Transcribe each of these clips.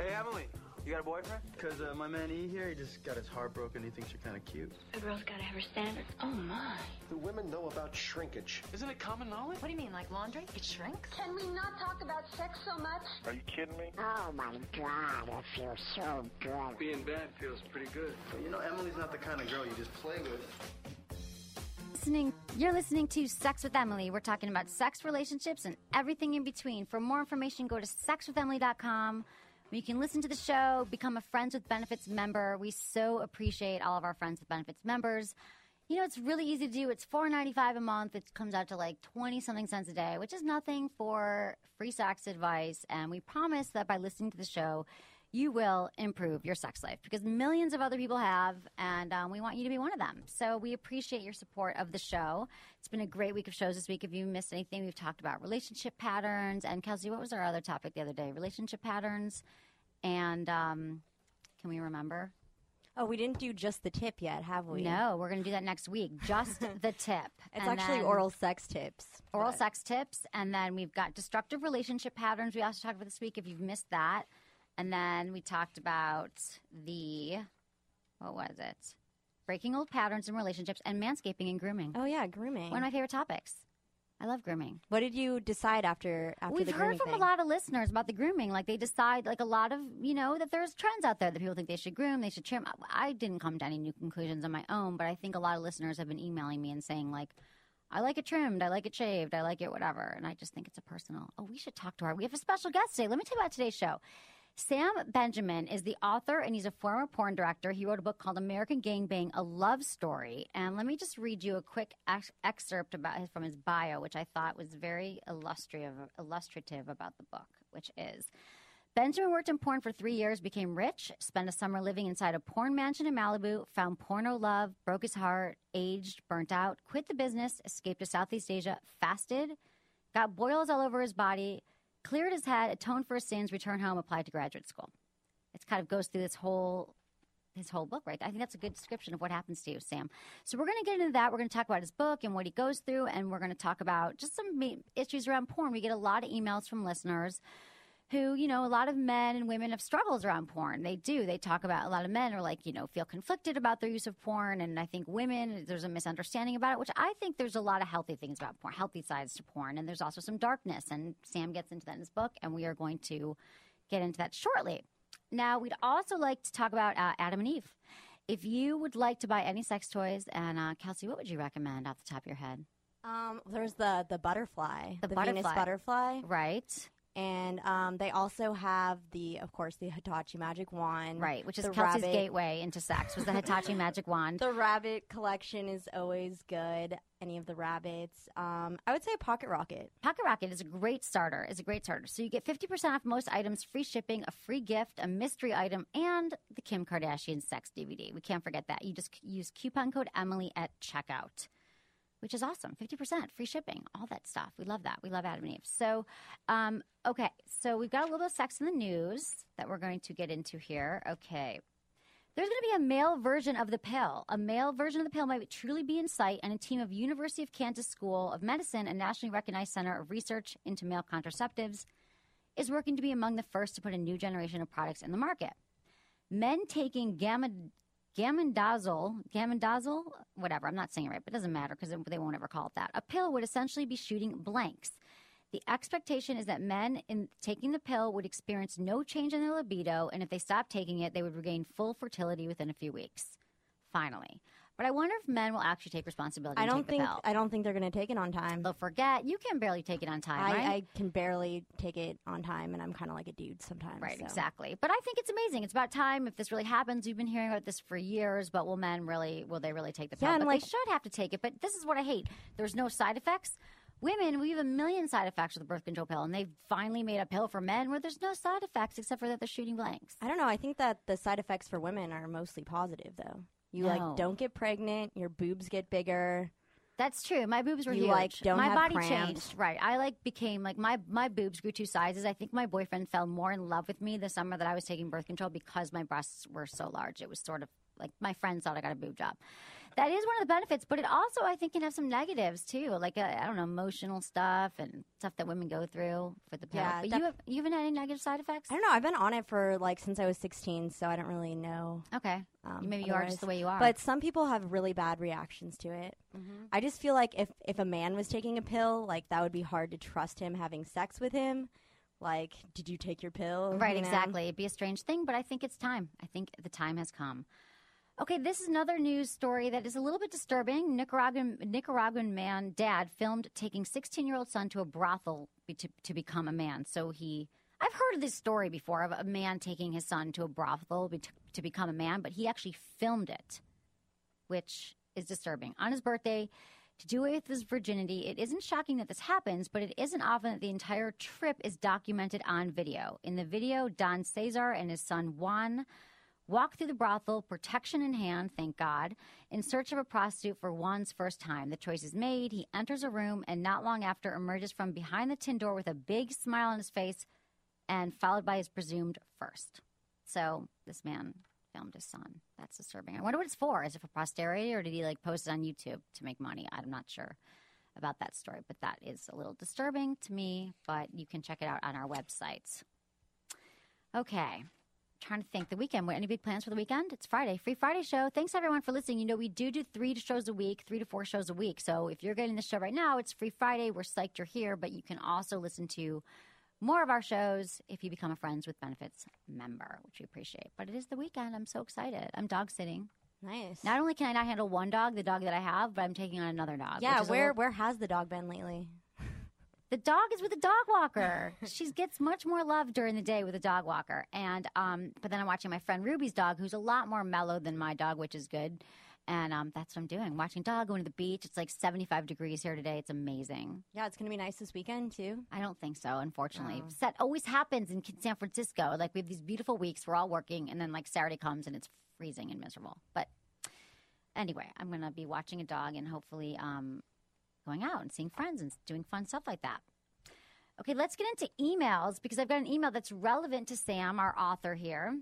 Hey, Emily, you got a boyfriend? Because my man E here, he just got his heart broken. He thinks you're kind of cute. A girl's gotta have her standards. Oh, my. Do women know about shrinkage? Isn't it common knowledge? What do you mean, like laundry? It shrinks? Can we not talk about sex so much? Are you kidding me? Oh my God, I feel so good. Being bad feels pretty good. But you know, Emily's not the kind of girl you just play with. You're listening to Sex with Emily. We're talking about sex, relationships, and everything in between. For more information, go to sexwithemily.com. You can listen to the show, become a Friends with Benefits member. We so appreciate all of our Friends with Benefits members. You know, it's really easy to do. It's $4.95 a month. It comes out to like 20-something cents a day, which is nothing for free sex advice. And we promise that by listening to the show, you will improve your sex life because millions of other people have, and we want you to be one of them. So we appreciate your support of the show. It's been a great week of shows this week. If you missed anything, we've talked about relationship patterns. And Kelsey, what was our other topic the other day? Relationship patterns. And can we remember? Oh, we didn't do just the tip yet, have we? No, we're going to do that next week. Just the tip. It's actually oral sex tips. Oral sex tips. And then we've got destructive relationship patterns. We also talked about this week if you've missed that. And then we talked about what was it? Breaking old patterns in relationships and manscaping and grooming. Oh, yeah, grooming. One of my favorite topics. I love grooming. What did you decide after the grooming We've heard from thing? a lot of listeners about the grooming. Like they decide, like a lot of, that there's trends out there that people think they should groom, they should trim. I didn't come to any new conclusions on my own, but I think a lot of listeners have been emailing me and saying like, I like it trimmed, I like it shaved, I like it whatever. And I just think it's a personal. Oh, we should talk to we have a special guest today. Let me tell you about today's show. Sam Benjamin is the author, and he's a former porn director. He wrote a book called American Gangbang, A Love Story. And let me just read you a quick excerpt from his bio, which I thought was very illustrative about the book, which is, Benjamin worked in porn for 3 years, became rich, spent a summer living inside a porn mansion in Malibu, found porno love, broke his heart, aged, burnt out, quit the business, escaped to Southeast Asia, fasted, got boils all over his body, cleared his head, atoned for his sins, returned home, applied to graduate school. It kind of goes through his whole book, right? I think that's a good description of what happens to you, Sam. So we're going to get into that. We're going to talk about his book and what he goes through, and we're going to talk about just some issues around porn. We get a lot of emails from listeners who, a lot of men and women have struggles around porn. They do. They talk about, a lot of men are like, feel conflicted about their use of porn. And I think women, there's a misunderstanding about it, which I think there's a lot of healthy things about porn, healthy sides to porn. And there's also some darkness. And Sam gets into that in his book. And we are going to get into that shortly. Now, we'd also like to talk about Adam and Eve. If you would like to buy any sex toys, and Kelsey, what would you recommend off the top of your head? There's the butterfly. The butterfly. Venus butterfly. Right. And they also have of course, the Hitachi Magic Wand. Right, which is the Kelsey's rabbit. gateway into sex, was the Hitachi Magic Wand. The rabbit collection is always good. Any of the rabbits. I would say Pocket Rocket. Pocket Rocket is a great starter. So you get 50% off most items, free shipping, a free gift, a mystery item, and the Kim Kardashian sex DVD. We can't forget that. You just use coupon code Emily at checkout, which is awesome. 50% free shipping, all that stuff. We love that. We love Adam and Eve. So, okay. So we've got a little bit of sex in the news that we're going to get into here. Okay. There's going to be a male version of the pill. A male version of the pill might truly be in sight, and a team of University of Kansas School of Medicine, a nationally recognized center of research into male contraceptives, is working to be among the first to put a new generation of products in the market. Men taking Gamondazole, whatever, I'm not saying it right, but it doesn't matter because they won't ever call it that. A pill would essentially be shooting blanks. The expectation is that men in taking the pill would experience no change in their libido, and if they stopped taking it, they would regain full fertility within a few weeks. Finally. But I wonder if men will actually take responsibility and take the pill. I don't think they're going to take it on time. They'll forget. You can barely take it on time, right? I can barely take it on time, and I'm kind of like a dude sometimes. Right, so. exactly. But I think it's amazing. It's about time if this really happens. We've been hearing about this for years, but will they really take the pill? Yeah, but they should have to take it. But this is what I hate. There's no side effects. Women, we have a million side effects with the birth control pill, and they've finally made a pill for men where there's no side effects except for that they're shooting blanks. I don't know. I think that the side effects for women are mostly positive, though. You don't get pregnant, your boobs get bigger. That's true. My boobs were huge. Don't my have body cramps. changed. Right. I became my boobs grew 2 sizes. I think my boyfriend fell more in love with me the summer that I was taking birth control because my breasts were so large. It was sort of Like my friends thought I got a boob job. That is one of the benefits, but it also, I think, can have some negatives too, like I don't know, emotional stuff and stuff that women go through for the pill. Yeah, but you haven't had any negative side effects? I don't know. I've been on it for like since I was 16, so I don't really know. Okay, maybe you are just the way you are. But some people have really bad reactions to it. Mm-hmm. I just feel like if a man was taking a pill, like that would be hard to trust him having sex with him. Like, did you take your pill? Right, you know? exactly. It'd be a strange thing, but I think it's time. I think the time has come. Okay, this is another news story that is a little bit disturbing. Nicaraguan man, dad, filmed taking 16-year-old son to a brothel to become a man. So I've heard of this story before of a man taking his son to a brothel to become a man, but he actually filmed it, which is disturbing. On his birthday, to do away with his virginity, it isn't shocking that this happens, but it isn't often that the entire trip is documented on video. In the video, Don Cesar and his son Juan walk through the brothel, protection in hand, thank God, in search of a prostitute for Juan's first time. The choice is made. He enters a room and not long after emerges from behind the tin door with a big smile on his face and followed by his presumed first. So this man filmed his son. That's disturbing. I wonder what it's for. Is it for posterity or did he post it on YouTube to make money? I'm not sure about that story, but that is a little disturbing to me, but you can check it out on our website. Okay. Trying to think. The weekend. Any big plans for the weekend? It's Friday. Free Friday show. Thanks, everyone, for listening. You know, we do 3 shows a week, 3 to 4 shows a week. So if you're getting the show right now, it's Free Friday. We're psyched you're here, but you can also listen to more of our shows if you become a Friends with Benefits member, which we appreciate. But it is the weekend. I'm so excited. I'm dog sitting. Nice. Not only can I not handle one dog, the dog that I have, but I'm taking on another dog. Yeah, where has the dog been lately? The dog is with a dog walker. She gets much more love during the day with a dog walker. And but then I'm watching my friend Ruby's dog, who's a lot more mellow than my dog, which is good. And that's what I'm doing. Watching dog, going to the beach. It's like 75 degrees here today. It's amazing. Yeah, it's going to be nice this weekend, too. I don't think so, unfortunately. That always happens in San Francisco. Like, we have these beautiful weeks. We're all working. And then, Saturday comes and it's freezing and miserable. But anyway, I'm going to be watching a dog and hopefully going out and seeing friends and doing fun stuff like that. Okay, let's get into emails because I've got an email that's relevant to Sam, our author here.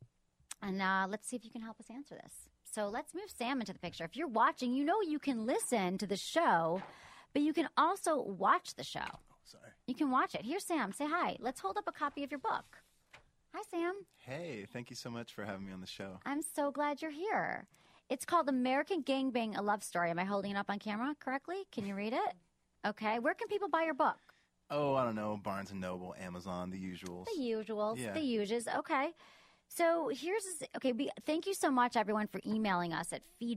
And let's see if you can help us answer this. So let's move Sam into the picture. If you're watching, you know you can listen to the show, but you can also watch the show. Oh, sorry. You can watch it. Here's Sam. Say hi. Let's hold up a copy of your book. Hi, Sam. Hey, thank you so much for having me on the show. I'm so glad you're here. It's called American Gangbang, A Love Story. Am I holding it up on camera correctly? Can you read it? Okay. Where can people buy your book? Oh, I don't know. Barnes & Noble, Amazon, the usuals. The usuals. Yeah. The uses. Okay. So thank you so much, everyone, for emailing us at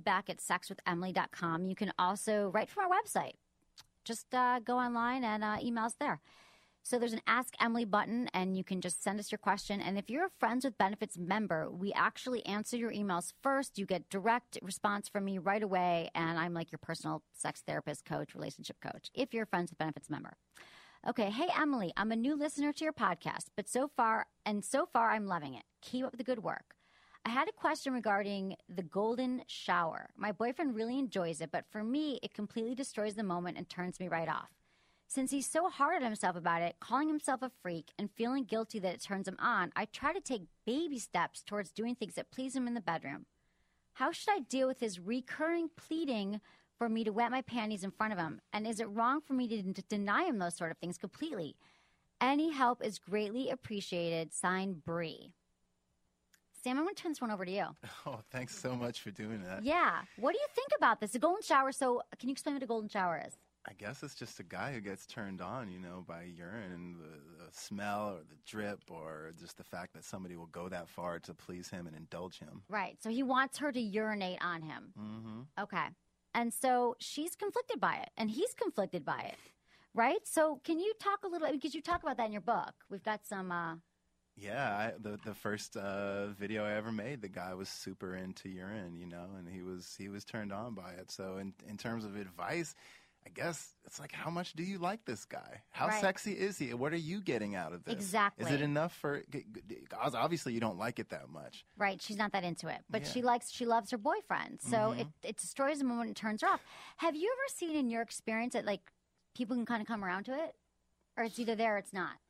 feedback@sexwithemily.com. You can also write from our website. Just go online and email us there. So there's an Ask Emily button, and you can just send us your question. And if you're a Friends with Benefits member, we actually answer your emails first. You get direct response from me right away, and I'm like your personal sex therapist, coach, relationship coach, if you're a Friends with Benefits member. Okay, hey, Emily, I'm a new listener to your podcast, but so far I'm loving it. Keep up the good work. I had a question regarding the golden shower. My boyfriend really enjoys it, but for me, it completely destroys the moment and turns me right off. Since he's so hard on himself about it, calling himself a freak, and feeling guilty that it turns him on, I try to take baby steps towards doing things that please him in the bedroom. How should I deal with his recurring pleading for me to wet my panties in front of him? And is it wrong for me to deny him those sort of things completely? Any help is greatly appreciated. Signed, Bree. Sam, I'm going to turn this one over to you. Oh, thanks so much for doing that. Yeah. What do you think about this? The golden shower. So can you explain what a golden shower is? I guess it's just a guy who gets turned on, by urine and the smell or the drip or just the fact that somebody will go that far to please him and indulge him. Right. So he wants her to urinate on him. Mm-hmm. Okay. And so she's conflicted by it, and he's conflicted by it, right? So can you talk a little, because you talk about that in your book. We've got some... Yeah, the first video I ever made, the guy was super into urine, and he was turned on by it. So in terms of advice, I guess it's like, how much do you like this guy? How sexy is he? What are you getting out of this? Exactly. Is it enough for? Obviously, you don't like it that much. Right. She's not that into it, but she loves her boyfriend. So it destroys the moment and turns her off. Have you ever seen in your experience that people can kind of come around to it, or it's either there or it's not?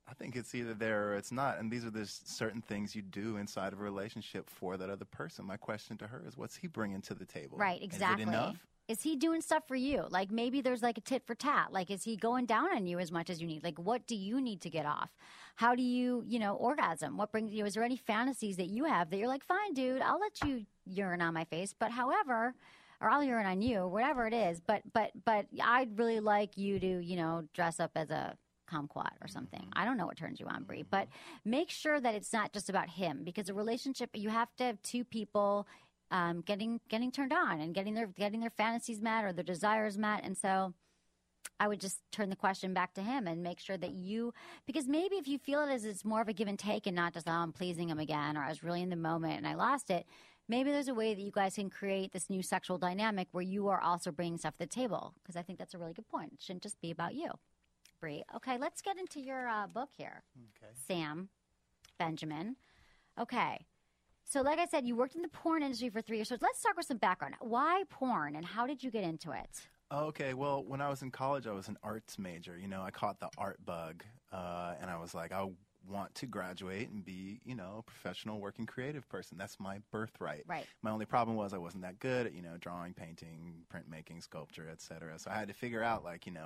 I think it's either there or it's not. And these are the certain things you do inside of a relationship for that other person. My question to her is, what's he bringing to the table? Right, exactly. Is it enough? Is he doing stuff for you? Like maybe there's like a tit for tat. Like is he going down on you as much as you need? Like what do you need to get off? How do you, orgasm? What brings you? Is there any fantasies that you have that you're like, fine, dude, I'll let you urine on my face, but however, or I'll urine on you, whatever it is. But I'd really like you to, dress up as a kumquat or something. I don't know what turns you on, Brie, but make sure that it's not just about him, because a relationship, you have to have two people getting turned on and getting their fantasies met or their desires met. And so I would just turn the question back to him and make sure that because maybe if you feel it as it's more of a give and take and not just, I'm pleasing him again, or I was really in the moment and I lost it, maybe there's a way that you guys can create this new sexual dynamic where you are also bringing stuff to the table, because I think that's a really good point. It shouldn't just be about you. Brie. Okay, let's get into your book here. Okay. Sam Benjamin. Okay. So like I said, you worked in the porn industry for 3 years. So let's start with some background. Why porn and how did you get into it? Okay, well, when I was in college, I was an arts major. I caught the art bug, and I was like, I want to graduate and be, a professional working creative person. That's my birthright. Right. My only problem was I wasn't that good at, drawing, painting, printmaking, sculpture, etc. So I had to figure out,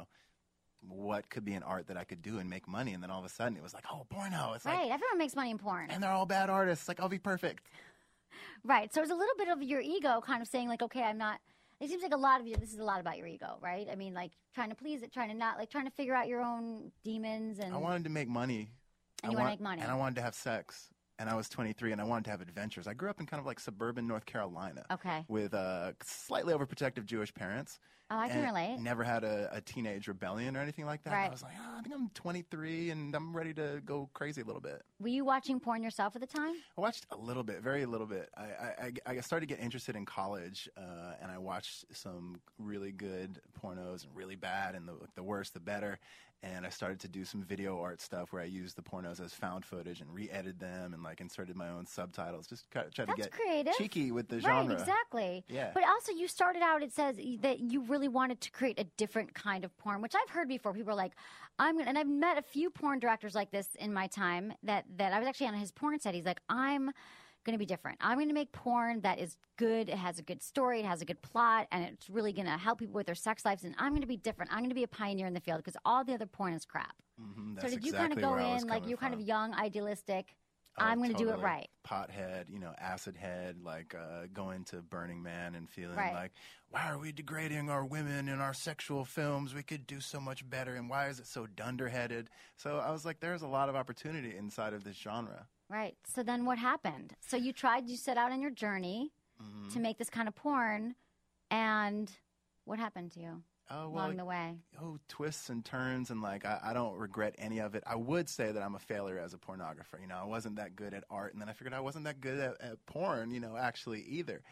what could be an art that I could do and make money. And then all of a sudden it was like, oh, porno. It's right. like, everyone makes money in porn. and they're all bad artists. Like, I'll be perfect. Right. So it's a little bit of your ego kind of saying like, okay, I'm not. It seems like this is a lot about your ego, right? I mean, like trying to please it, trying to not, like trying to figure out your own demons. And I wanted to make money. And you want to make money. And I wanted to have sex. And I was 23, and I wanted to have adventures. I grew up in kind of like suburban North Carolina. Okay. With slightly overprotective Jewish parents. Oh, I can relate. Never had a teenage rebellion or anything like that. Right. I was like, I think I'm 23, and I'm ready to go crazy a little bit. Were you watching porn yourself at the time? I watched a little bit, very little bit. I started to get interested in college, and I watched some really good pornos and really bad, and the worse, the better. And I started to do some video art stuff where I used the pornos as found footage and re-edited them and inserted my own subtitles. Just try to get creative. Cheeky with the genre. Right, exactly. Yeah. But also you started out, it says that you really wanted to create a different kind of porn, which I've heard before. People are like, and I've met a few porn directors like this in my time that I was actually on his porn set. He's like, I'm going to be different. I'm going to make porn that is good. It has a good story. It has a good plot. And it's really going to help people with their sex lives. And I'm going to be different. I'm going to be a pioneer in the field because all the other porn is crap. Mm-hmm, so did you kind of go in like you're kind of young, idealistic, I'm going to do it right. Pothead, acid head, going to Burning Man and feeling right. like, why are we degrading our women in our sexual films? We could do so much better. And why is it so dunderheaded? So I was like, there's a lot of opportunity inside of this genre. Right. So then what happened? So you set out on your journey to make this kind of porn, and what happened to you along the way? Twists and turns, and I don't regret any of it. I would say that I'm a failure as a pornographer. I wasn't that good at art, and then I figured I wasn't that good at porn, actually either.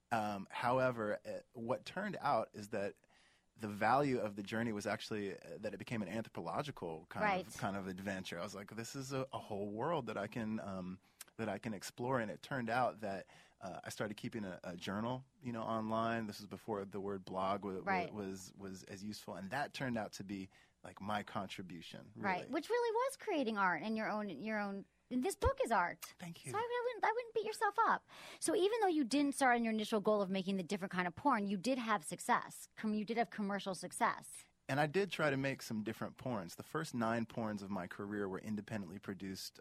However, what turned out is that the value of the journey was actually that it became an anthropological kind of adventure. I was like, this is a whole world that I can explore, and it turned out that I started keeping a journal, online. This was before the word blog was as useful, and that turned out to be like my contribution, really. Right? Which really was creating art and your own. And this book is art. Thank you. So I wouldn't beat yourself up. So even though you didn't start on your initial goal of making the different kind of porn, you did have success. You did have commercial success. And I did try to make some different porns. The first 9 porns of my career were independently produced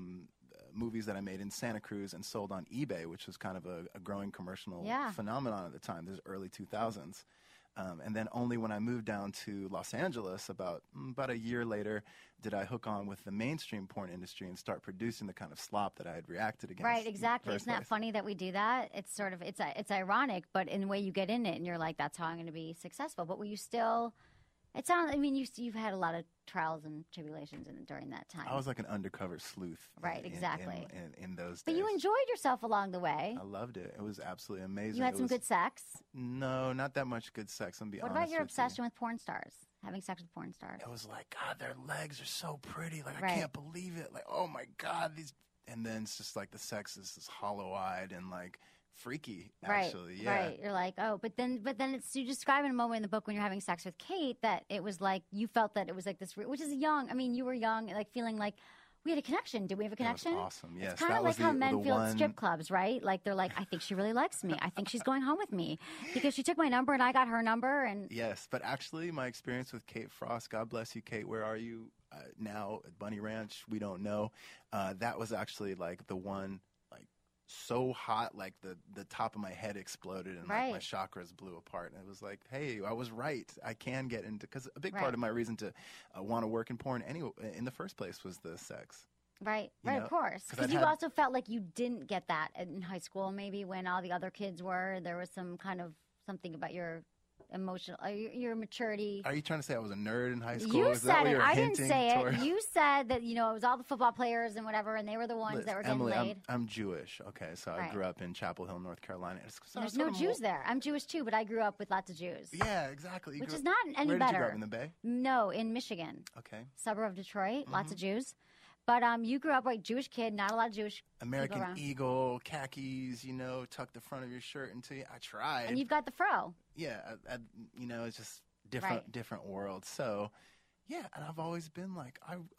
movies that I made in Santa Cruz and sold on eBay, which was kind of a growing commercial phenomenon at the time. This was early 2000s. And then only when I moved down to Los Angeles about a year later did I hook on with the mainstream porn industry and start producing the kind of slop that I had reacted against. Right, exactly. Isn't that funny that we do that? It's sort of it's ironic, but in the way you get in it and you're like, that's how I'm going to be successful. But were you still? It sounds. I mean, you've had a lot of trials and tribulations during that time. I was like an undercover sleuth. Right, exactly. In those days. But you enjoyed yourself along the way. I loved it. It was absolutely amazing. You had some good sex? No, not that much good sex. I'm be honest. What about your with obsession you. with porn stars? Having sex with porn stars? It was like, God, their legs are so pretty. Like, right. I can't believe it. Like, oh my God, these. And then it's just like the sex is just hollow-eyed and like freaky, actually. Yeah. Right. You're like, oh, but then it's, you describe in a moment in the book when you're having sex with Kate that it was like, you felt that it was like this, which is young. I mean, you were young, like feeling like we had a connection. Did we have a connection? That was awesome. Yes. It's kind of like how men feel at strip clubs, right? Like they're like, I think she really likes me. I think she's going home with me because she took my number and I got her number. And yes, but actually my experience with Kate Frost, God bless you, Kate, where are you now at Bunny Ranch? We don't know. That was actually like the one, like so hot, like the top of my head exploded and like my chakras blew apart. And it was like, hey, I was right. I can get into, because a big part of my reason to want to work in porn anyway, in the first place was the sex. Right, of course. Because you also felt like you didn't get that in high school, maybe when all the other kids were. There was some kind of something about your emotional, your maturity. Are you trying to say I was a nerd in high school? You Is said that what it. you're I didn't hinting say toward? it. You said that, it was all the football players and whatever, and they were the ones that were getting Emily, laid. I'm Jewish. Okay, so I grew up in Chapel Hill, North Carolina. There's no Jews there. I'm Jewish too, but I grew up with lots of Jews. Yeah, exactly. Which is not any Where better. did you grow up, in the Bay? No, in Michigan. Okay. Suburb of Detroit, lots of Jews. But you grew up like Jewish kid, not a lot of Jewish American people around. Eagle, khakis, tuck the front of your shirt into you. I tried. And you've got the fro. Yeah, it's just different world. So, yeah, and I've always been like,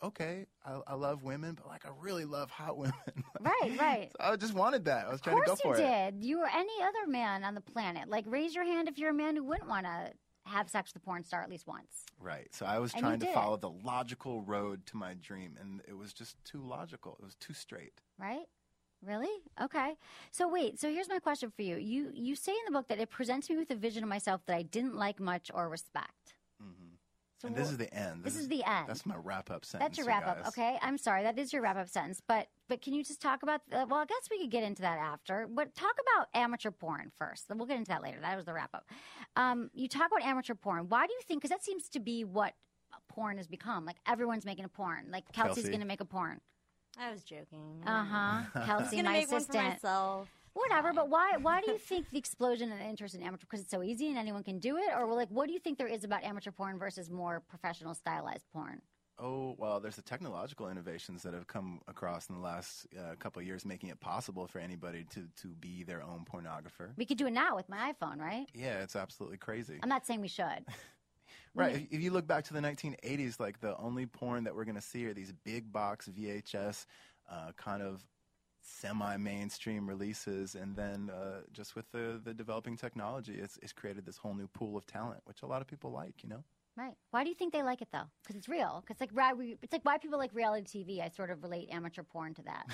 I love women, but like I really love hot women. Right. So I just wanted that. I was trying to go for it. Of course you did. You or any other man on the planet. Like, raise your hand if you're a man who wouldn't want to have sex with a porn star at least once. Right. So I was trying to follow the logical road to my dream, and it was just too logical. It was too straight. Right? Really? Okay. So wait, here's my question for you. You say in the book that it presents me with a vision of myself that I didn't like much or respect. Mm-hmm. So and this is the end. This is the end. That's my wrap-up sentence. That's your wrap-up, okay? I'm sorry, that is your wrap-up sentence. But can you just talk about, well, I guess we could get into that after. But talk about amateur porn first. We'll get into that later. That was the wrap-up. You talk about amateur porn. Why do you think, because that seems to be what porn has become. Like, everyone's making a porn. Like, Kelsey's going to make a porn. I was joking. Kelsey, my make assistant. One for myself. Whatever, but why do you think the explosion in interest in amateur, because it's so easy and anyone can do it? Or like, what do you think there is about amateur porn versus more professional stylized porn? Oh, well, there's the technological innovations that have come across in the last couple of years, making it possible for anybody to be their own pornographer. We could do it now with my iPhone, right? Yeah, it's absolutely crazy. I'm not saying we should. Right. If you look back to the 1980s, like the only porn that we're going to see are these big box VHS kind of semi-mainstream releases, and then just with the developing technology, it's created this whole new pool of talent, which a lot of people like, Right. Why do you think they like it, though? Because it's real. Because it's like why people like reality TV. I sort of relate amateur porn to that.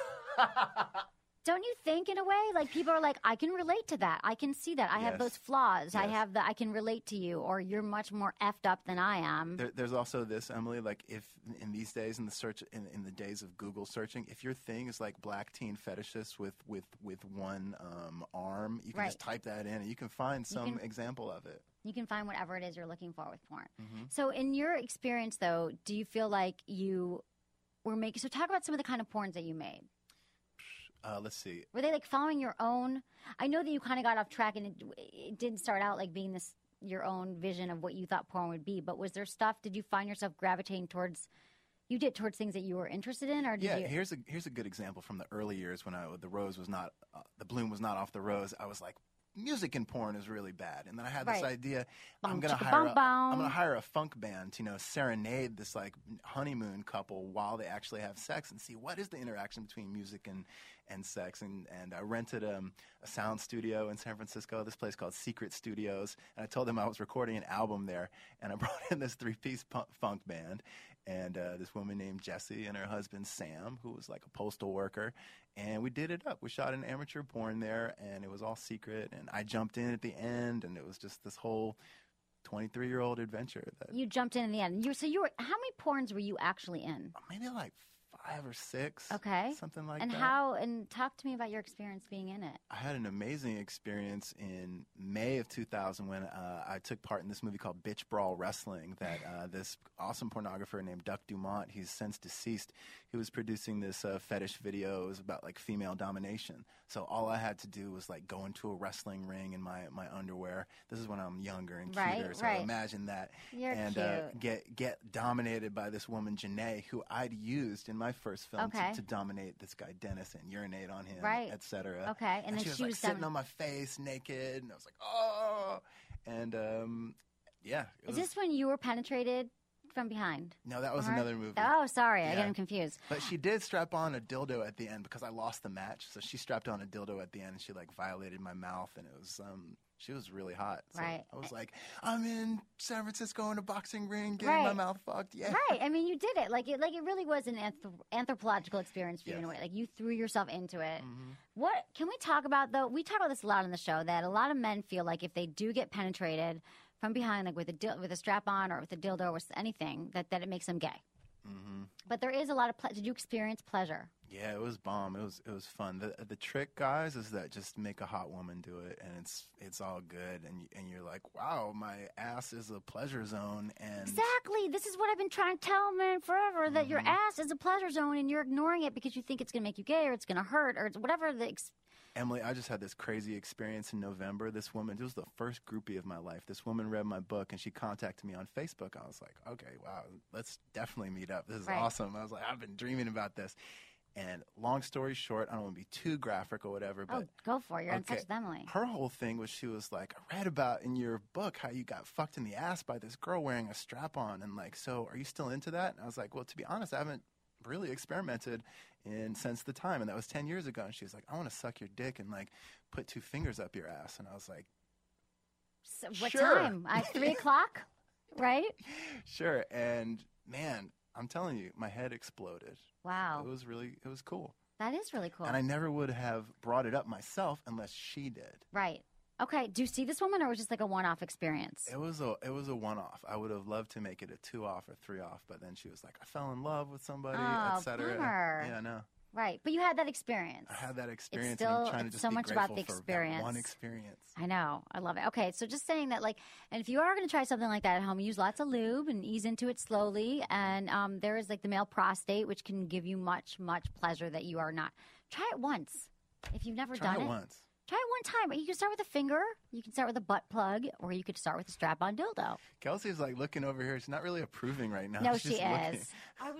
Don't you think, in a way, like people are like, I can relate to that. I can see that. I have those flaws. Yes. I can relate to you, or you're much more effed up than I am. There's also this, Emily, like if in these days, in the search, in the days of Google searching, if your thing is like black teen fetishists with one arm, you can just type that in and you can find some example of it. You can find whatever it is you're looking for with porn. Mm-hmm. So in your experience, though, do you feel like you were making, so talk about some of the kind of porns that you made. Let's see. Were they like following your own? I know that you kind of got off track, and it didn't start out like being this your own vision of what you thought porn would be. But was there stuff? Did you find yourself gravitating towards? You did towards things that you were interested in, or did you? Here's a good example from the early years when the rose was not the bloom was not off the rose. I was like, music in porn is really bad, and then I had this idea: I'm gonna hire a funk band to serenade this like honeymoon couple while they actually have sex, and see what is the interaction between music and sex. And I rented a sound studio in San Francisco, this place called Secret Studios, and I told them I was recording an album there, and I brought in this 3-piece funk band. And this woman named Jessie and her husband Sam, who was like a postal worker. And we did it up. We shot an amateur porn there, and it was all secret. And I jumped in at the end, and it was just this whole 23-year-old adventure. You jumped in the end. How many porns were you actually in? Maybe like 5 or 6. Okay. Something like that. And talk to me about your experience being in it. I had an amazing experience in May of 2000 when I took part in this movie called Bitch Brawl Wrestling that this awesome pornographer named Duck Dumont, he's since deceased, he was producing this fetish video. It was about like female domination. So all I had to do was like go into a wrestling ring in my underwear. This is when I'm younger and cuter, so imagine that. You're and cute. Get dominated by this woman, Janae, who I'd used in my my first film Okay. to dominate this guy Dennis and urinate on him, Right. etc. Okay, and then she was she like was sitting domin- on my face naked, and I was like, oh, and yeah. Is this when you were penetrated from behind? No, that was Or- another movie. Oh, sorry. I Yeah. get them confused. But she did strap on a dildo at the end because I lost the match. So she strapped on a dildo at the end, and she like violated my mouth, and it was she was really hot. So Right. I was like, I'm in San Francisco in a boxing ring, getting my Right. mouth fucked. Yeah. Right. I mean, you did it. Like it really was an anthropological experience for you in a Yes. way. Like you threw yourself into it. Mhm. What can we talk about though? We talk about this a lot on the show that a lot of men feel like if they do get penetrated from behind, like with a strap on or with a dildo or with anything, that it makes them gay. Mm-hmm. But there is a lot of did you experience pleasure? Yeah, it was bomb. It was fun. The trick, guys, is that just make a hot woman do it, and it's all good. And you're like, wow, my ass is a pleasure zone. And Exactly. This is what I've been trying to tell men forever, that your ass is a pleasure zone and you're ignoring it because you think it's going to make you gay or it's going to hurt or it's whatever Emily, I just had this crazy experience in November. This woman, it was the first groupie of my life. This woman read my book, and she contacted me on Facebook. I was like, okay, wow, let's definitely meet up. This is Right. awesome. I was like, I've been dreaming about this. And long story short, I don't want to be too graphic or whatever, but go for it. You're on okay, Touch with Emily. her whole thing was she was like, I read about in your book how you got fucked in the ass by this girl wearing a strap on. And like, so are you still into that? And I was like, well, to be honest, I haven't really experimented since the time. And that was 10 years ago. And she was like, I want to suck your dick and like put 2 fingers up your ass. And I was like, So what Sure. time? 3 o'clock, right? sure. And man, I'm telling you, my head exploded. Wow. It was cool. That is really cool. And I never would have brought it up myself unless she did. Right. Okay. Do you see this woman, or was it just like a one-off experience? It was a one-off. I would have loved to make it a 2-off or 3-off, but then she was like, I fell in love with somebody, Oh, etc. bummer. Yeah, I know. Right. But you had that experience. I had that experience, still- and I'm trying to it's just so be much grateful about the for experience. that one experience. I know. I love it. Okay. So just saying that, like, and if you are going to try something like that at home, use lots of lube and ease into it slowly. And there is like the male prostate, which can give you much, much pleasure that you are not. Try it once. If you've never Try done it it. once. Try it one time. You can start with a finger. You can start with a butt plug, or you could start with a strap-on dildo. Kelsey's like looking over here. She's not really approving right now. No, She's she just looking. is.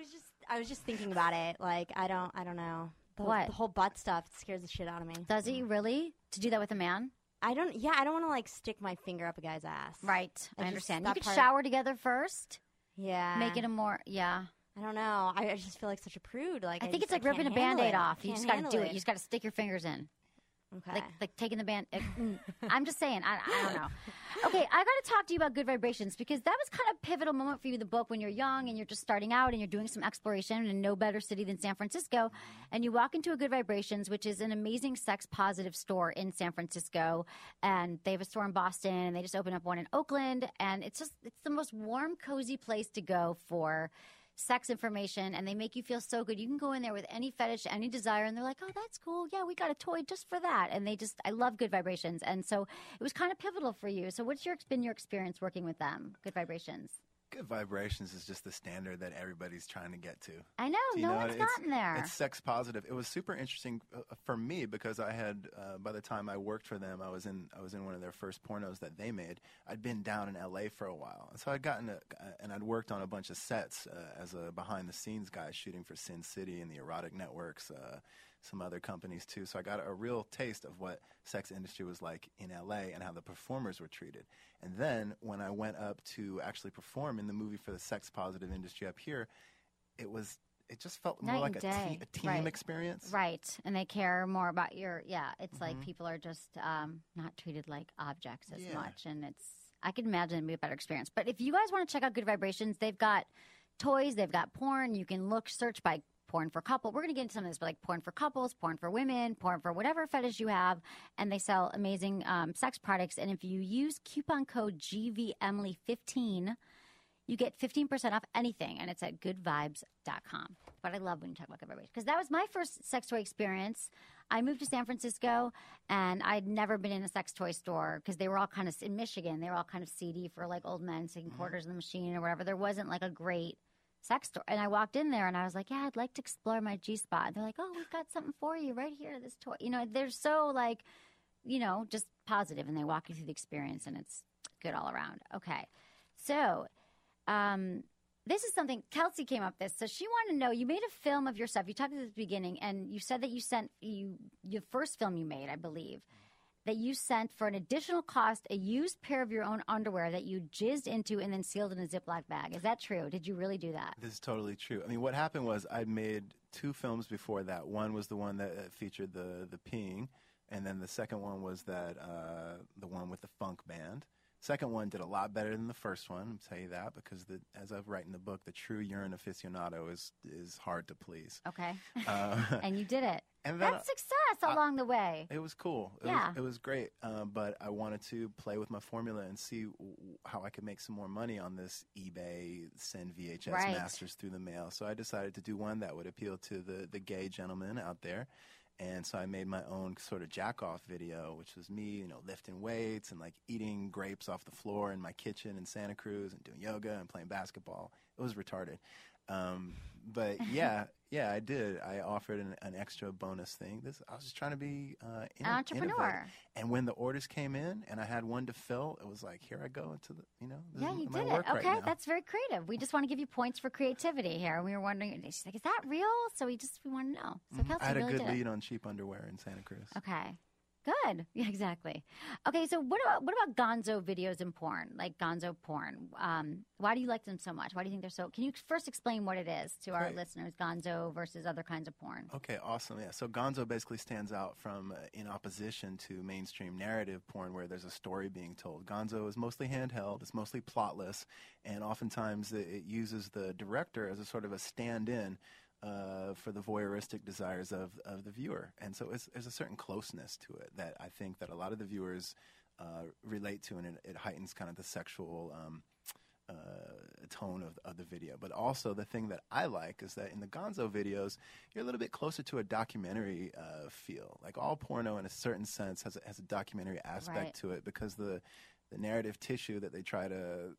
I was just thinking about it. Like I don't know. What? The whole butt stuff scares the shit out of me. Does he really? To do that with a man? I don't want to like stick my finger up a guy's ass. Right. I just- understand. You that could part- shower together first. Yeah. Make it a more, yeah. I don't know. I just feel like such a prude. Like I think it's just- like ripping a can't handle Band-Aid it. off. You Can't just got to handle do it. You just got to stick your fingers in. Okay. Like taking the band. I'm just saying. I don't know. Okay, I got to talk to you about Good Vibrations because that was kind of a pivotal moment for you in the book when you're young and you're just starting out and you're doing some exploration in no better city than San Francisco. And you walk into a Good Vibrations, which is an amazing sex positive store in San Francisco. And they have a store in Boston and they just opened up one in Oakland. And it's the most warm, cozy place to go for sex information, and they make you feel so good. You can go in there with any fetish, any desire, and they're like, oh, that's cool. Yeah, we got a toy just for that. And I love Good Vibrations. And so it was kind of pivotal for you. So what's been your experience working with them, Good Vibrations? Good Vibrations is just the standard that everybody's trying to get to. I know. Do you No know one's it? gotten there. It's sex positive. It was super interesting for me because I had, by the time I worked for them, I was in one of their first pornos that they made. I'd been down in LA for a while, and so I'd and I'd worked on a bunch of sets as a behind the scenes guy shooting for Sin City and the Erotic Networks, some other companies too. So I got a real taste of what sex industry was like in LA and how the performers were treated. And then when I went up to actually perform in the movie for the sex positive industry up here, it just felt more Night like and a day. team Right. experience. Right. And they care more about it's like people are just not treated like objects as Yeah. much. And I can imagine it'd be a better experience. But if you guys want to check out Good Vibrations, they've got toys, they've got porn. You can search by porn for couple. We're going to get into some of this, but like porn for couples, porn for women, porn for whatever fetish you have. And they sell amazing sex products. And if you use coupon code GVEmily15, you get 15% off anything. And it's at goodvibes.com. But I love when you talk about Good Vibrations because that was my first sex toy experience. I moved to San Francisco and I'd never been in a sex toy store because they were all kind of in Michigan. They were all kind of seedy for like old men taking quarters in the machine or whatever. There wasn't like a great sex store. And I walked in there and I was like, yeah, I'd like to explore my G-spot. And they're like, oh, we've got something for you right here, this toy. You know, they're so like, just positive and they walk you through the experience and it's good all around. Okay. So this is something Kelsey came up with. So she wanted to know, you made a film of yourself. You talked at the beginning, and you said that you sent your first film you made, I believe, that you sent for an additional cost a used pair of your own underwear that you jizzed into and then sealed in a Ziploc bag. Is that true? Did you really do that? This is totally true. I mean, what happened was I'd made 2 films before that. One was the one that featured the peeing, and then the second one was that the one with the funk band. Second one did a lot better than the first one, I'll tell you that, because as I've written in the book, the true urine aficionado is hard to please. Okay. And you did it. And then that's success along the way. It was cool. It was great. But I wanted to play with my formula and see how I could make some more money on this eBay, send VHS masters through the mail. So I decided to do one that would appeal to the gay gentleman out there. And so I made my own sort of jack-off video, which was me, lifting weights and like eating grapes off the floor in my kitchen in Santa Cruz and doing yoga and playing basketball. It was retarded. But yeah, I did. I offered an extra bonus thing. I was just trying to be an entrepreneur. Innovative. And when the orders came in and I had one to fill, it was like, here I go into the, this yeah, is you my did work it. Okay, right now. that's very creative. We just want to give you points for creativity here. And we were wondering, she's like, is that real? So we want to know. So Kelsey I had really a good did lead on cheap underwear in Santa Cruz. Okay. Good. Yeah, exactly. Okay, so what about gonzo videos and porn, like gonzo porn? Why do you like them so much? Why do you think they're so? Can you first explain what it is to our listeners, gonzo versus other kinds of porn? Okay, awesome. Yeah, so gonzo basically stands out from in opposition to mainstream narrative porn where there's a story being told. Gonzo is mostly handheld, it's mostly plotless, and oftentimes it uses the director as a sort of a stand-in for the voyeuristic desires of the viewer. And so there's a certain closeness to it that I think that a lot of the viewers relate to, and it heightens kind of the sexual tone of the video. But also the thing that I like is that in the gonzo videos, you're a little bit closer to a documentary feel. Like all porno in a certain sense has a documentary aspect to it because the narrative tissue that they try to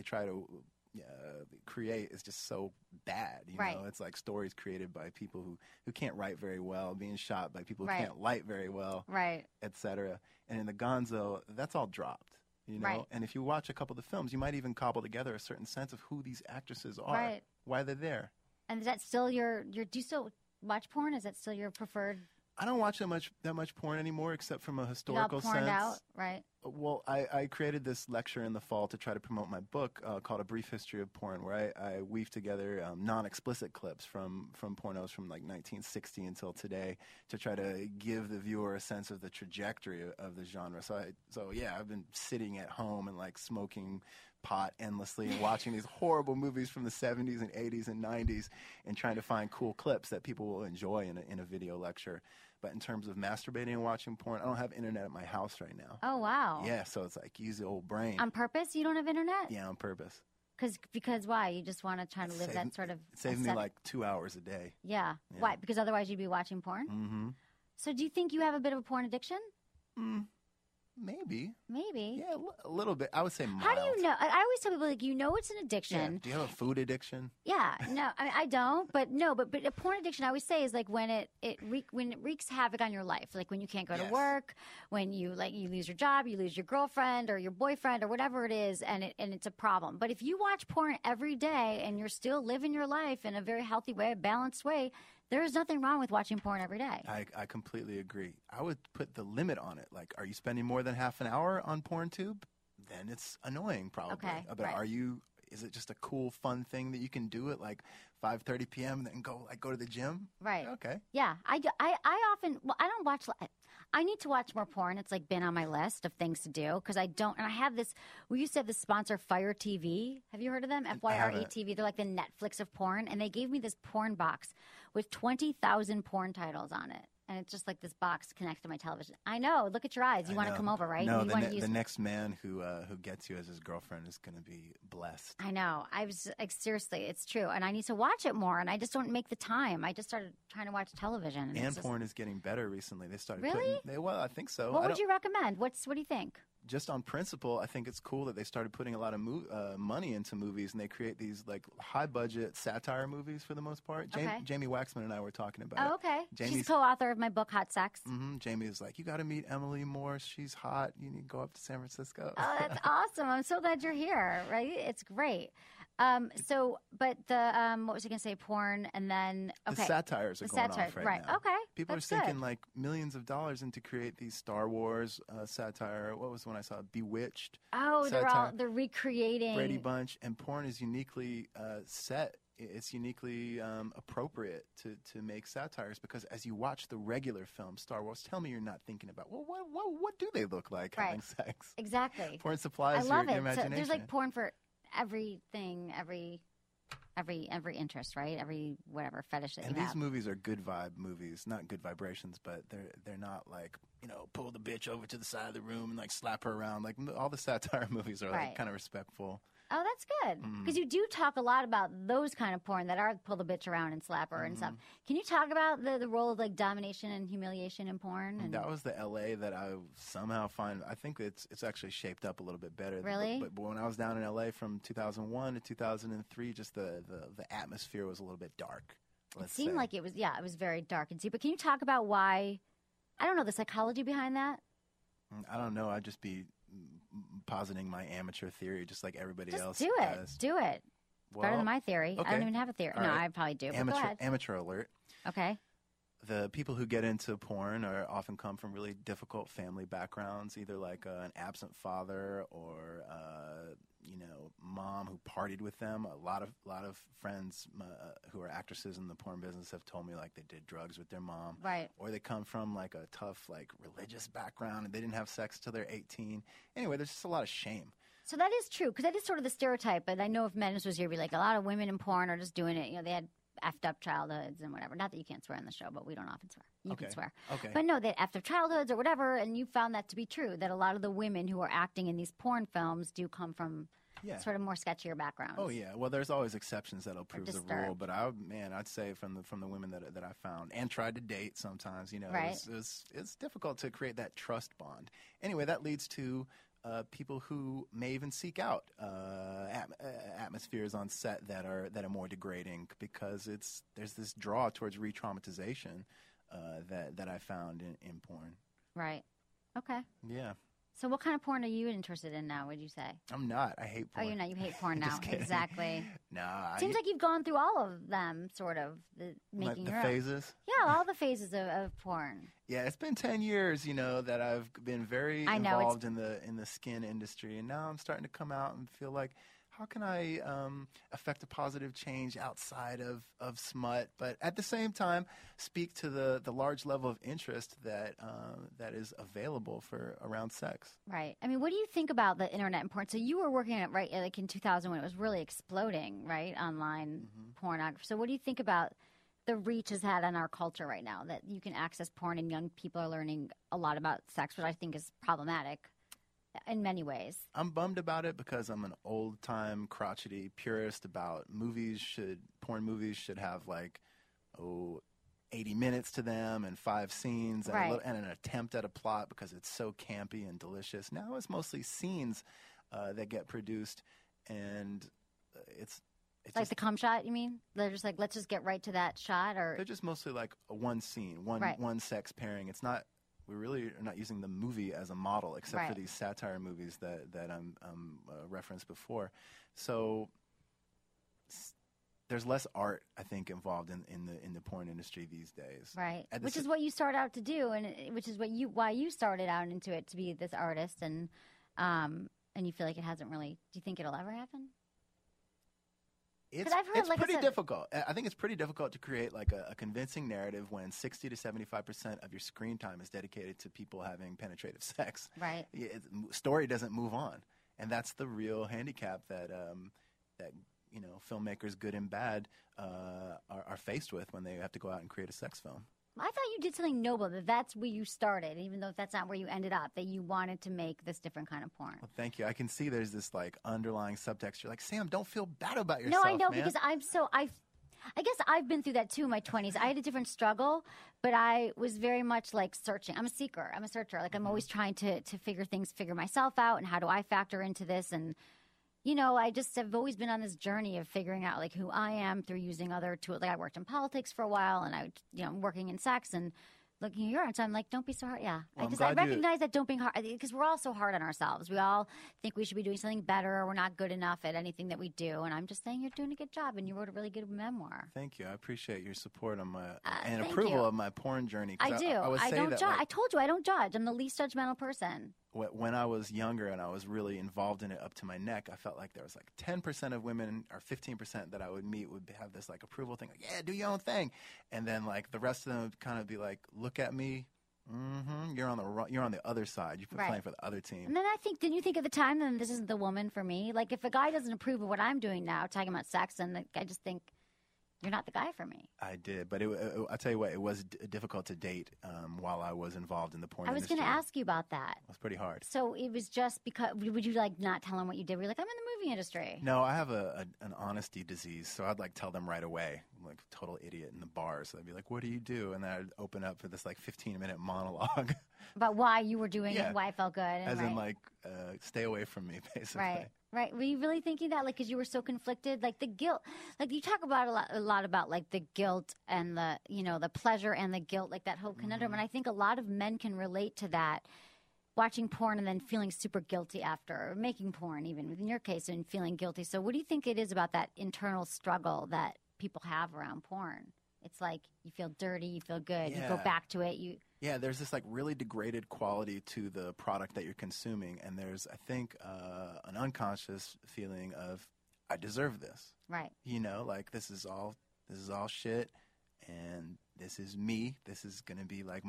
create is just so bad. You know, it's like stories created by people who can't write very well, being shot by people who can't light very well, etc. And in the gonzo, that's all dropped. And if you watch a couple of the films, you might even cobble together a certain sense of who these actresses are, why they're there. And is that still your do you still watch porn? Is that still your preferred? I don't watch that much porn anymore, except from a historical sense. Out, right? Well, I created this lecture in the fall to try to promote my book called A Brief History of Porn, where I weave together non-explicit clips from pornos from like 1960 until today to try to give the viewer a sense of the trajectory of the genre. So I've been sitting at home and like smoking pot endlessly and watching these horrible movies from the 70s and 80s and 90s and trying to find cool clips that people will enjoy in a video lecture. But in terms of masturbating and watching porn, I don't have internet at my house right now. Oh, wow. Yeah, so it's like use the old brain. On purpose? You don't have internet? Yeah, on purpose. Because why? You just want to try to live that sort of... It saves me like 2 hours a day. Yeah. Why? Because otherwise you'd be watching porn? Mm-hmm. So do you think you have a bit of a porn addiction? Maybe. Yeah, a little bit. I would say mild. How do you know? I always tell people, like, it's an addiction. Yeah. Do you have a food addiction? Yeah. No, I don't. But a porn addiction, I always say, is like when it wreaks havoc on your life. Like when you can't go to work, when you lose your job, you lose your girlfriend or your boyfriend or whatever it is, and it's a problem. But if you watch porn every day and you're still living your life in a very healthy way, a balanced way, there is nothing wrong with watching porn every day. I completely agree. I would put the limit on it. Like, are you spending more than half an hour on PornTube? Then it's annoying, probably. Okay, but is it just a cool, fun thing that you can do at like 5:30 p.m. and then go to the gym? Right. Okay. Yeah. I often, I don't watch, I need to watch more porn. It's like been on my list of things to do because I don't, and I have this, we used to have this sponsor, Fire TV. Have you heard of them? FYRE TV. They're like the Netflix of porn. And they gave me this porn box with 20,000 porn titles on it. And it's just like this box connects to my television. I know. Look at your eyes. You want to come over, right? No, the next man who gets you as his girlfriend is going to be blessed. I know. I was like, seriously, it's true. And I need to watch it more. And I just don't make the time. I just started trying to watch television. And porn is getting better recently. They started really? Well, I think so. What would you recommend? What do you think? Just on principle, I think it's cool that they started putting a lot of money into movies, and they create these like high-budget satire movies for the most part. Jamie Waxman and I were talking about it. Oh, okay. She's co-author of my book, Hot Sex. Mm-hmm. Jamie is like, you got to meet Emily Morse. She's hot. You need to go up to San Francisco. Oh, that's awesome. I'm so glad you're here, right? It's great. But what was I going to say? Porn, and then The satires are going off right now. Okay, People that's are sinking good. like millions of dollars into create these Star Wars satire. What was the one I saw? Bewitched. Oh, satire. they're recreating Brady Bunch, and porn is uniquely set. It's uniquely appropriate to make satires because as you watch the regular film Star Wars, tell me you're not thinking about what do they look like having sex? Exactly. Porn supplies I love your it. imagination. So there's like porn for everything, every interest, right? Every whatever fetish that and you these have. movies are good vibe movies, not good vibrations, but they're not like pull the bitch over to the side of the room and like slap her around. Like all the satire movies are like kind of respectful. Oh, that's good. Because you do talk a lot about those kind of porn that are pull the bitch around and slap her and stuff. Can you talk about the role of like domination and humiliation in porn? And that was the LA that I somehow find. I think it's actually shaped up a little bit better. Really? But when I was down in LA from 2001 to 2003, just the atmosphere was a little bit dark. It seemed like it was very dark and deep. But can you talk about why? I don't know the psychology behind that. I don't know. I'd just be positing my amateur theory, just like everybody else do it. does. Do it. Well, better than my theory. okay. I don't even have a theory. All No, right. I probably do. But go ahead. Amateur alert. Okay. The people who get into porn often come from really difficult family backgrounds, either like an absent father or mom who partied with them. A lot of friends who are actresses in the porn business have told me like they did drugs with their mom, right? Or they come from like a tough like religious background and they didn't have sex till they're 18. Anyway, there's just a lot of shame. So that is true because that is sort of the stereotype. But I know if Menace was here, be like a lot of women in porn are just doing it. They had effed up childhoods and whatever. Not that you can't swear on the show, but we don't often swear. You can swear. Okay. But no, they had effed up childhoods or whatever, and you found that to be true, that a lot of the women who are acting in these porn films do come from sort of more sketchier backgrounds. Oh, yeah. Well, there's always exceptions that'll prove the disturbed. rule. But I'd say from the women that I found and tried to date sometimes, right. it's difficult to create that trust bond. Anyway, that leads to people who may even seek out atmospheres on set that are more degrading because there's this draw towards re-traumatization that I found in porn. Right. Okay. Yeah. So what kind of porn are you interested in now, would you say? I'm not. I hate porn. Oh, you're not. You hate porn now. Just kidding. Exactly. No. Seems like you've gone through all of them, sort of, making the your phases? own. Yeah, all the phases of porn. Yeah, it's been 10 years, that I've been very involved in the skin industry, and now I'm starting to come out and feel like, how can I affect a positive change outside of smut, but at the same time speak to the large level of interest that is available for around sex. Right. I mean, what do you think about the internet and porn? So you were working at like in 2000 when it was really exploding, right? Online pornography. So what do you think about the reach has had on our culture right now that you can access porn and young people are learning a lot about sex, which I think is problematic in many ways. I'm bummed about it because I'm an old-time crotchety purist about porn movies should have 80 minutes to them and 5 scenes and, right. And an attempt at a plot because it's so campy and delicious. Now it's mostly scenes that get produced, and it's like the cum shot, you mean? They're just like, let's just get right to that shot, or they're just mostly like one scene, one sex pairing. It's not. We really are not using the movie as a model, except for these satire movies that I'm referenced before. So there's less art, I think, involved in the porn industry these days. Right, which is what you start out to do, and which is why you started out into it, to be this artist, and you feel like it hasn't really. Do you think it'll ever happen? It's like pretty difficult. I think it's pretty difficult to create like a convincing narrative when 60 to 75% of your screen time is dedicated to people having penetrative sex. Right. Story doesn't move on, and that's the real handicap that filmmakers, good and bad, are faced with when they have to go out and create a sex film. I thought you did something noble, that's where you started, even though that's not where you ended up, that you wanted to make this different kind of porn. Well, thank you. I can see there's this underlying subtext. You're like, Sam, don't feel bad about yourself. No, I know, man. because I guess I've been through that too in my 20s. I had a different struggle, but I was very much like searching. I'm a seeker. I'm a searcher. Like I'm always trying to figure myself out, and how do I factor into this, and I just have always been on this journey of figuring out like who I am through using other tools. Like I worked in politics for a while, and I'm working in sex, and looking at your. So I'm like, don't be so hard. Yeah, Well, I'm I glad you- recognize that don't be hard because we're all so hard on ourselves. We all think we should be doing something better, or we're not good enough at anything that we do. And I'm just saying you're doing a good job, and you wrote a really good memoir. Thank you. I appreciate your support on my and thank approval you. of my porn journey. 'Cause I do. I would say don't that, judge. like, I told you I don't judge. I'm the least judgmental person. when I was younger and I was really involved in it up to my neck, I felt like there was like 10% of women or 15% that I would meet would have this like approval thing, like, yeah, do your own thing. And then like the rest of them would kind of be like, look at me. You're on the other side. You've been Right. playing for the other team. And then I think, didn't you think at the time, then this isn't the woman for me? Like if a guy doesn't approve of what I'm doing now, talking about sex, and I just think you're not the guy for me. I did, but I'll tell you what, it was difficult to date while I was involved in the porn I was industry. going to ask you about that. It was pretty hard. So it was just because, would you like not tell him what you did? Were you like, I'm in the movie industry? No, I have an honesty disease, so I'd like tell them right away. I'm like a total idiot in the bar, so they'd be like, what do you do? And then I'd open up for this like 15-minute monologue. About why you were doing Yeah. it, why it felt good. And As right. in like, stay away from me, basically. Right, right. Were you really thinking that, like, because you were so conflicted, like the guilt, like you talk about a lot about like the guilt and the, you know, the pleasure and the guilt, like that whole conundrum. And I think a lot of men can relate to that, watching porn and then feeling super guilty after, or making porn, even in your case, and feeling guilty. So, what do you think it is about that internal struggle that people have around porn? It's like you feel dirty, you feel good, you go Yeah. back to it, Yeah, there's this like really degraded quality to the product that you're consuming, and there's, I think, an unconscious feeling of I deserve this. right. You know, like this is all shit, and this is me. This is gonna be like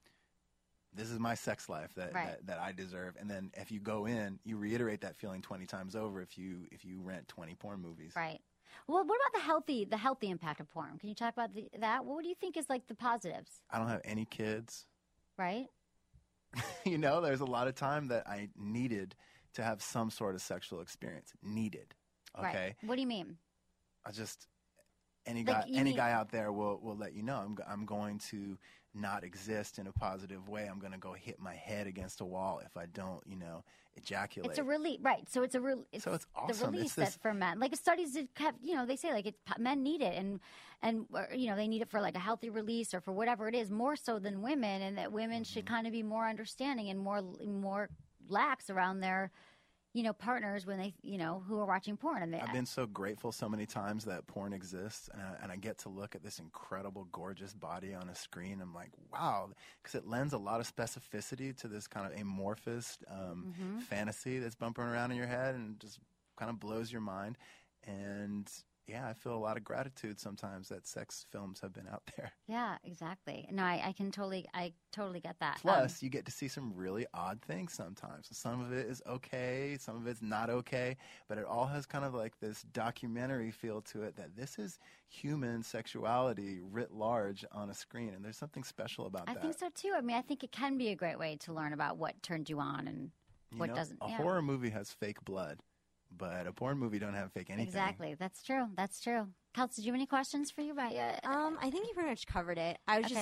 this is my sex life that I deserve. And then if you go in, you reiterate that feeling 20 times over if you rent 20 porn movies. Right. Well, what about the healthy impact of porn? Can you talk about that? What do you think is like the positives? I don't have any kids. Right. You know, there's a lot of time that I needed to have some sort of sexual experience. Needed. Okay. Right. What do you mean? I just any Like, guy out there will let you know I'm going to not exist in a positive way. I'm going to go hit my head against a wall if I don't, ejaculate. It's a release, right? So it's So it's awesome. The release It's this- that for men, like studies that have, they say like men need it, and they need it for like a healthy release or for whatever it is, more so than women, and that women should kind of be more understanding and more lax around their partners when they, who are watching porn. And I've been so grateful so many times that porn exists, and I get to look at this incredible, gorgeous body on a screen. I'm like, wow, because it lends a lot of specificity to this kind of amorphous fantasy that's bumping around in your head and just kind of blows your mind. And yeah, I feel a lot of gratitude sometimes that sex films have been out there. Yeah, exactly. No, I totally get that. Plus, you get to see some really odd things sometimes. Some of it is okay, some of it's not okay, but it all has kind of like this documentary feel to it that this is human sexuality writ large on a screen, and there's something special about that. I think so too. I mean, I think it can be a great way to learn about what turned you on and what doesn't. A horror movie has fake blood, but a porn movie don't have fake anything. Exactly. That's true. Kelsey, do you have any questions for you? I think you pretty much covered it.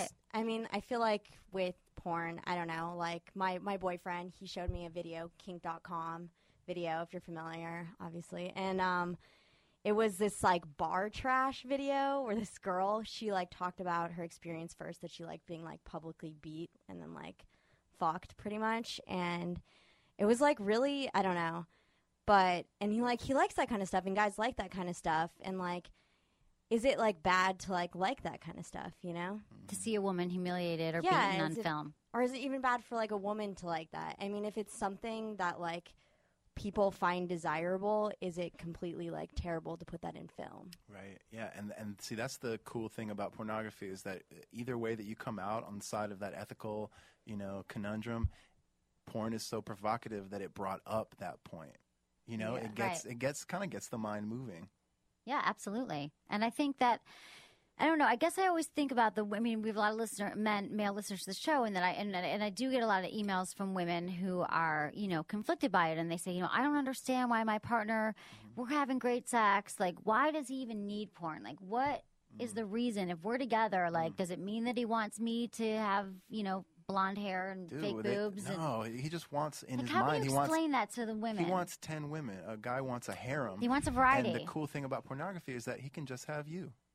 I feel like with porn, I don't know, like my boyfriend, he showed me a video, kink.com video, if you're familiar, obviously. And it was this like bar trash video where this girl, she like talked about her experience first, that she liked being like publicly beat and then like fucked pretty much. And it was like really, I don't know. But, and he likes that kind of stuff, and guys like that kind of stuff, and like, is it like bad to like that kind of stuff, To see a woman humiliated or beaten on film. Or is it even bad for like a woman to like that? I mean, if it's something that like people find desirable, is it completely like terrible to put that in film? Right. Yeah. And see, that's the cool thing about pornography is that either way that you come out on the side of that ethical, conundrum, porn is so provocative that it brought up that point. It gets the mind moving. Yeah, absolutely. And I think that, I don't know, I guess I always think about we have a lot of male listeners to the show, and I do get a lot of emails from women who are, conflicted by it, and they say, I don't understand why my partner, we're having great sex, like, why does he even need porn? Like, what is the reason? If we're together, like, does it mean that he wants me to have, blonde hair and fake boobs? No, he just wants in his how mind. do you explain that to the women? He wants 10 women. A guy wants a harem. He wants a variety. And the cool thing about pornography is that he can just have you.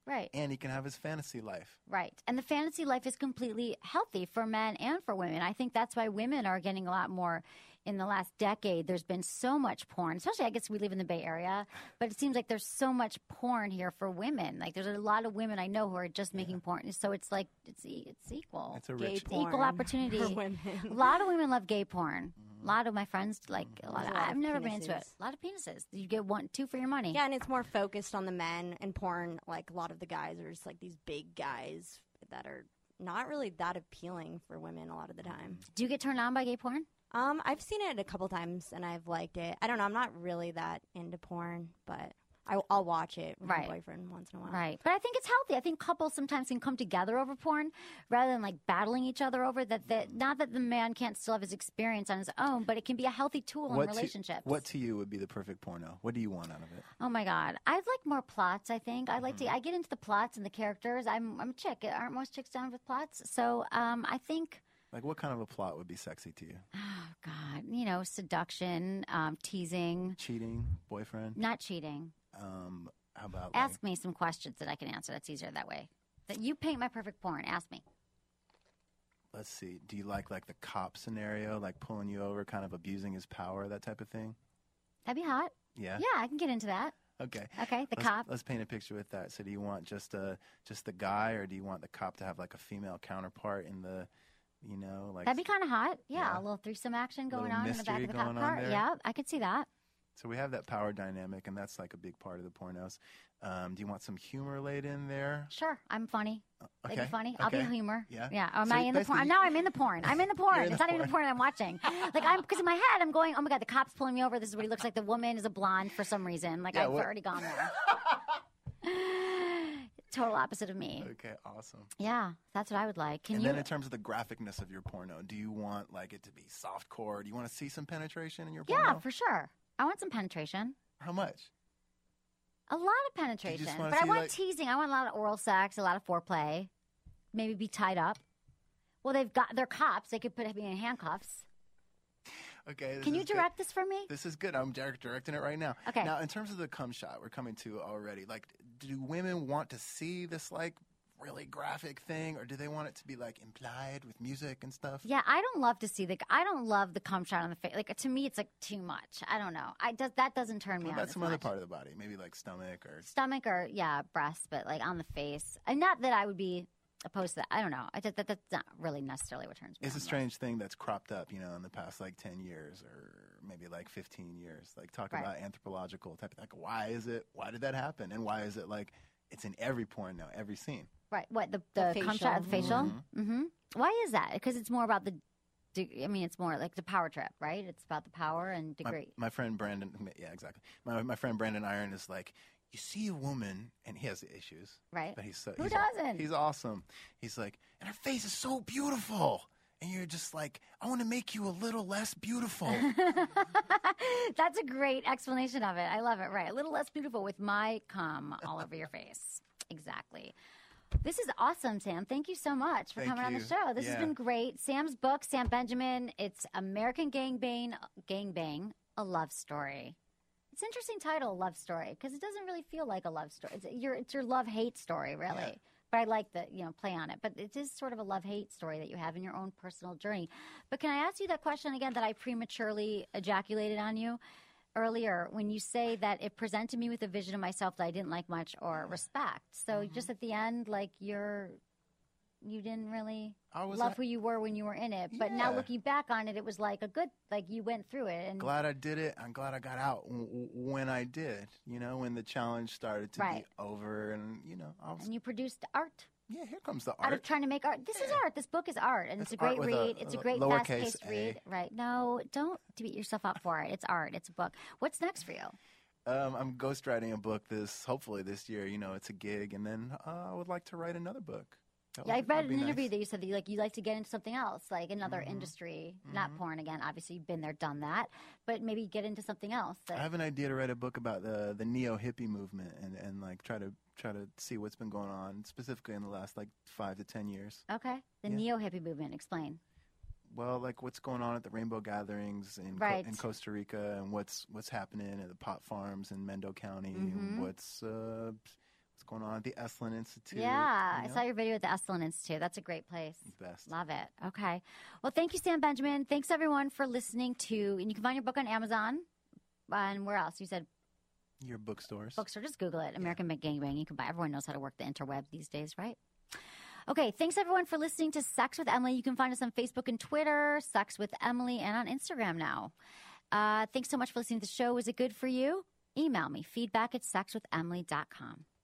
Right. And he can have his fantasy life. Right. And the fantasy life is completely healthy for men and for women. I think that's why women are getting a lot more in the last decade. There's been so much porn, especially I guess we live in the Bay Area, but it seems like there's so much porn here for women. Like there's a lot of women I know who are just making porn. So it's like, it's equal. It's a Gay rich porn equal opportunity. for women. A lot of women love gay porn. A lot of my friends like a lot. There's a lot I've of never been into it. penises. A lot of penises. You get 2 for your money. Yeah, and it's more focused on the men and porn. Like a lot of the guys are just like these big guys that are not really that appealing for women a lot of the time. Do you get turned on by gay porn? I've seen it a couple times and I've liked it. I don't know. I'm not really that into porn, but I'll watch it with Right. my boyfriend once in a while. Right. But I think it's healthy. I think couples sometimes can come together over porn rather than like battling each other over that. Not that the man can't still have his experience on his own, but it can be a healthy tool in relationships. What to you would be the perfect porno? What do you want out of it? Oh my God. I'd like more plots, I think. I get into the plots and the characters. I'm a chick. Aren't most chicks down with plots? So I think, Like, what kind of a plot would be sexy to you? oh God, seduction, teasing, Cheating, boyfriend? not cheating. How about Ask me some questions that I can answer. That's easier that way. That you paint my perfect porn. Ask me. let's see. Do you like the cop scenario, like pulling you over, kind of abusing his power, that type of thing? That'd be hot. Yeah. Yeah, I can get into that. Okay. Okay, the let's, cop. Let's paint a picture with that. So, do you want just the guy, or do you want the cop to have like a female counterpart in the, like? That'd be kind of hot. Yeah, Yeah. a little threesome action going Little on in the back mystery of the cop going on car. there. Yeah, I could see that. So we have that power dynamic, and that's like a big part of the pornos. Do you want some humor laid in there? Sure, I'm funny. That'd be Okay, funny. I'll be okay. humor. Yeah. Yeah. Am So I in the porn? basically- No, I'm in the porn. I'm in the porn. You're in It's the not even the porn I'm watching. Because in my head, I'm going, oh my God, the cop's pulling me over. This is what he looks like. The woman is a blonde for some reason. Like, Yeah, I've what- already gone there. Total opposite of me. Okay, awesome. Yeah, that's what I would like. Can And you? then in terms of the graphicness of your porno, do you want like it to be softcore? Do you want to see some penetration in your Yeah, porno? for sure. I want some penetration. How much? A lot of penetration. wanna But I see, want like- teasing. I want a lot of oral sex, a lot of foreplay. Maybe be tied up. Well, they're cops. They could put me in handcuffs. Okay. Can you direct this for me? This is good. I'm directing it right now. Okay. Now, in terms of the cum shot, we're coming to already. Like, do women want to see this like really graphic thing, or do they want it to be like implied with music and stuff? Yeah, I don't love to see I don't love the cum shot on the face. Like to me, it's like too much. I don't know. That doesn't turn me What on. about as some other much. part of the body? Maybe like stomach or. Stomach or breasts, but like on the face. And not that I would be opposed to that. I don't know. That's not really necessarily what turns me on. It's a the most. strange thing that's cropped up, in the past like 10 years or maybe like 15 years. Like talk Right. about anthropological type of like why did that happen? And why is it like it's in every porn now, every scene? Right. What the The cum shot, the facial? Mm-hmm. Mm-hmm. Why is that? Because it's more about it's more like the power trip, right? It's about the power and degree. My friend Brandon, yeah, exactly. My friend Brandon Iron is like, you see a woman, and he has issues, Right. But Who doesn't? He's awesome. He's like, and her face is so beautiful, and you're just like, I want to make you a little less beautiful. That's a great explanation of it. I love it. Right. A little less beautiful with my cum all over your face. Exactly. This is awesome, Sam. Thank you so much for Thank coming on the you. show. This has Yeah. been great. Sam's book, Sam Benjamin, it's American Gangbang, a love story. It's an interesting title, love story, because it doesn't really feel like a love story. It's your love-hate story, really. Yeah. But I like the play on it. But it is sort of a love-hate story that you have in your own personal journey. But can I ask you that question again that I prematurely ejaculated on you earlier when you say that it presented me with a vision of myself that I didn't like much or respect? So just at the end, like you didn't really love who you were when you were in it. But now Yeah. looking back on it, it was like a good, like you went through it. And Glad I did it. I'm glad I got out when I did. When the challenge started to Right. be over, and I was. and you produced art. Yeah, here comes the Out of art. trying to make art. This is art. This book is art, and it's a It's art great with a- read. It's a a great lowercase fast-paced a. read. Right? No, don't beat yourself up for it. It's art. It's a book. What's next for you? I'm ghostwriting a book hopefully this year. It's a gig, and then I would like to write another book. Yeah, I read that'd an be interview nice. that you said that you like to get into something else, like another industry, not porn again. Obviously, you've been there, done that, but maybe get into something else. I have an idea to write a book about the neo hippie movement and like try to see what's been going on specifically in the last like 5 to 10 years. Okay, the Yeah. neo hippie movement. Explain. Well, like what's going on at the rainbow gatherings in Right. in Costa Rica, and what's happening at the pot farms in Mendo County, Mhm. and what's going on at the Esalen Institute. Yeah, I saw your video at the Esalen Institute. That's a great place. Best. Love it. Okay. Well, thank you, Sam Benjamin. Thanks, everyone, for listening to, and you can find your book on Amazon. And where else? You said your bookstores. Bookstore. Just Google it. American Gangbang. You can buy. Everyone knows how to work the interweb these days, right? Okay. Thanks, everyone, for listening to Sex with Emily. You can find us on Facebook and Twitter, Sex with Emily, and on Instagram now. Thanks so much for listening to the show. Was it good for you? Email me, feedback@sexwithemily.com.